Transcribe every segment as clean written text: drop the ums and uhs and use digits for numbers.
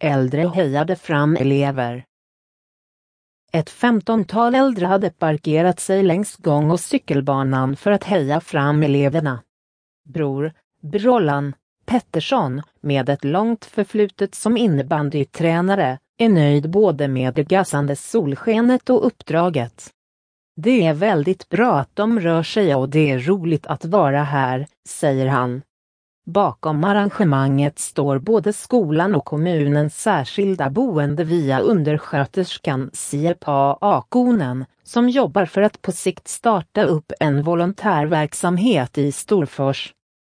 äldre hejade fram elever. Ett 15-tal äldre hade parkerat sig längs gång- och cykelbanan för att heja fram eleverna. Bror Brollan Pettersson, med ett långt förflutet som innebandytränare, är nöjd både med det gassande solskenet och uppdraget. Det är väldigt bra att de rör sig och det är roligt att vara här, säger han. Bakom arrangemanget står både skolan och kommunens särskilda boende via undersköterskan Siepa Akonen, som jobbar för att på sikt starta upp en volontärverksamhet i Storfors.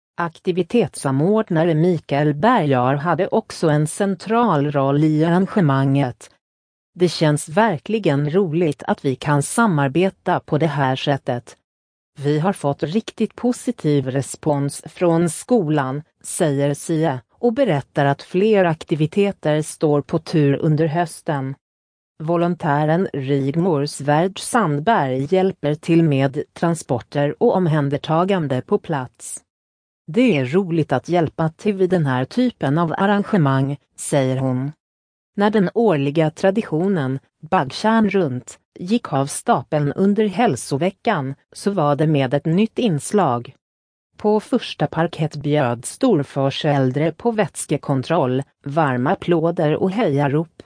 Aktivitetssamordnare Mikael Bergar hade också en central roll i arrangemanget. Det känns verkligen roligt att vi kan samarbeta på det här sättet. Vi har fått riktigt positiv respons från skolan, säger Sie, och berättar att fler aktiviteter står på tur under hösten. Volontären Rigmor Svärd Sandberg hjälper till med transporter och omhändertagande på plats. Det är roligt att hjälpa till vid den här typen av arrangemang, säger hon. När den årliga traditionen, Bagtjärn runt, gick av stapeln under hälsoveckan, så var det med ett nytt inslag. På första parkett bjöd Storfors äldre på vätskekontroll, varma applåder och hejarop.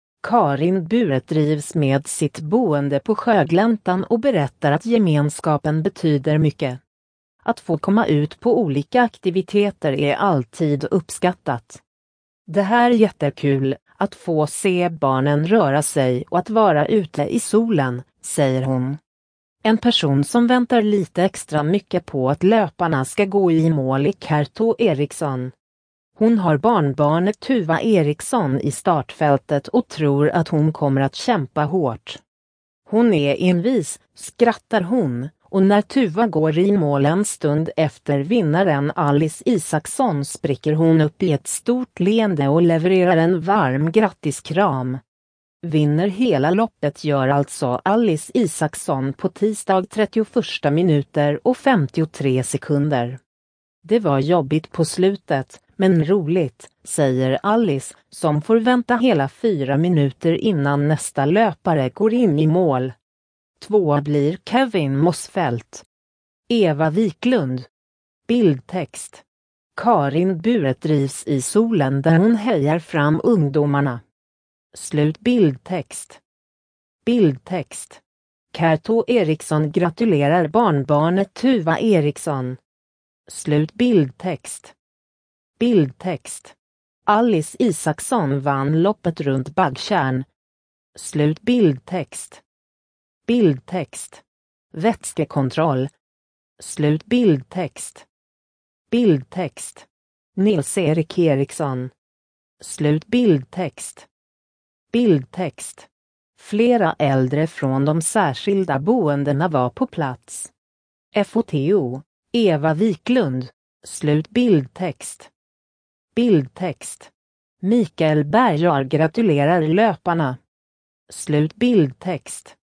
Karin Buret drivs med sitt boende på Sjögläntan och berättar att gemenskapen betyder mycket. Att få komma ut på olika aktiviteter är alltid uppskattat. Det här är jättekul, att få se barnen röra sig och att vara ute i solen, säger hon. En person som väntar lite extra mycket på att löparna ska gå i mål är Kerto Eriksson. Hon har barnbarnet Tuva Eriksson i startfältet och tror att hon kommer att kämpa hårt. Hon är envis, skrattar hon, och när Tuva går i mål en stund efter vinnaren Alice Isaksson spricker hon upp i ett stort leende och levererar en varm grattiskram. Vinner hela loppet gör alltså Alice Isaksson på tisdag 31 minuter och 53 sekunder. Det var jobbigt på slutet, men roligt, säger Alice, som får vänta hela 4 minuter innan nästa löpare går in i mål. 2 blir Kevin Mossfeldt. Eva Wiklund. Bildtext. Karin Buret drivs i solen där hon hejar fram ungdomarna. Slut bildtext. Bildtext. Kerto Eriksson gratulerar barnbarnet Tuva Eriksson. Slut bildtext. Bildtext. Alice Isaksson vann loppet runt Bagtjärn. Slut bildtext. Bildtext. Vätskekontroll. Slut bildtext. Bildtext. Nils-Erik Eriksson. Slut bildtext. Bildtext. Flera äldre från de särskilda boendena var på plats. FOTO, Eva Wiklund. Slut bildtext. Bildtext. Mikael Bergar gratulerar löparna. Slut bildtext.